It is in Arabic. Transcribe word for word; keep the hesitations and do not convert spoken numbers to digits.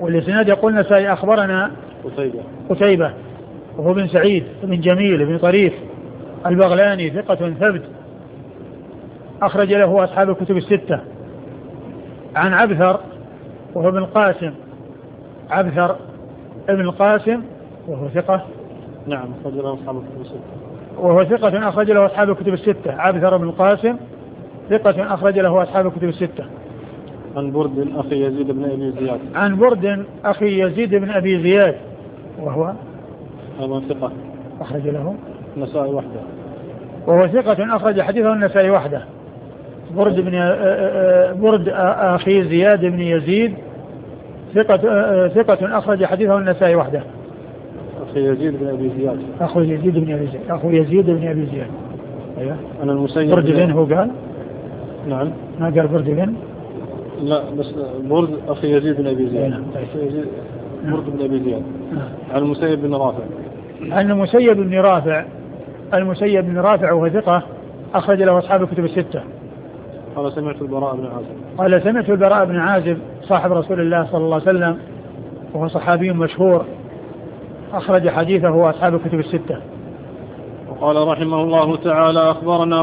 والإسناد يقول النسائي أخبرنا قتيبة قتيبة وهو بن سعيد بن جميل بن طريف البغلاني ثقة ثبت أخرج له أصحاب الكتب الستة. عن عبثر وهو ابن القاسم، عبثر ابن القاسم وهو ثقة، نعم أخرج له أصحاب الكتب الستة، وهو ثقة أخرج له أصحاب الكتب الستة. عبثر بن القاسم ثقة أخرج له أصحاب الكتب الستة. عن برد أخي يزيد بن أبي زياد، عن برد أخي يزيد بن أبي زياد وهو أيضا ثقة أخرج له النسائي وحده، وهو ثقة أخرج حديثه النسائي وحده. برد بن برد أخي زياد بن يزيد ثقة ثقة أخرج حديثه النسائي وحده. أخي يزيد بن أبي زياد، أخو يزيد بن أبي زياد، أخو يزيد بن أبي زياد. أيوه. أنا المسيب برد بن هو قال؟ نعم. ما قال برد بن؟ لا بس برد أخي يزيد بن أبي زياد. نعم. يزيد برد بن أبي زياد. عن المسيب بن رافع. عن المسيب بن رافع، المسيب بن رافع وهو ثقة أخرج له أصحاب الكتب الستة. قال سمعت البراء بن عازب. قال سمعت البراء بن عازب صاحب رسول الله صلى الله عليه وسلم وهو صحابي مشهور أخرج حديثه أصحاب الكتب الستة. وقال رحمه الله تعالى أخبرنا